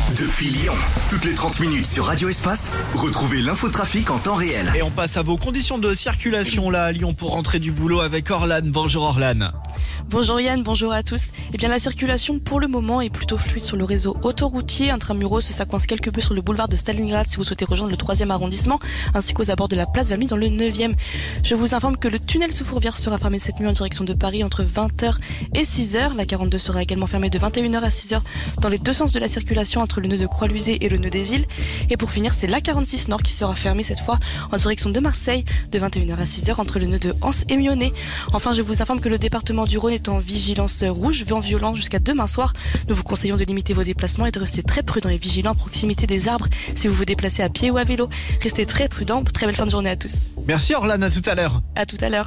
Depuis Lyon, toutes les 30 minutes sur Radio Espace, retrouvez l'infotrafic en temps réel. Et on passe à vos conditions de circulation là à Lyon pour rentrer du boulot avec Orlan. Bonjour Orlan. Bonjour Yann, bonjour à tous. Eh bien la circulation pour le moment est plutôt fluide sur le réseau autoroutier. Intramuros, ça coince quelque peu sur le boulevard de Stalingrad si vous souhaitez rejoindre le 3e arrondissement, ainsi qu'aux abords de la place Valmy dans le 9e. Je vous informe que le tunnel sous Fourvière sera fermé cette nuit en direction de Paris entre 20h et 6h. La 42 sera également fermée de 21h à 6h dans les deux sens de la circulation entre le nœud de Croix-Luisée et le nœud des Îles. Et pour finir, c'est la 46 Nord qui sera fermée cette fois en direction de Marseille de 21h à 6h entre le nœud de Anse et Mionnet. Enfin, je vous informe que le département du Rhône est en vigilance rouge, vent violent jusqu'à demain soir. Nous vous conseillons de limiter vos déplacements et de rester très prudents et vigilants à proximité des arbres si vous vous déplacez à pied ou à vélo. Restez très prudents. Très belle fin de journée à tous. Merci Orlan, à tout à l'heure. À tout à l'heure.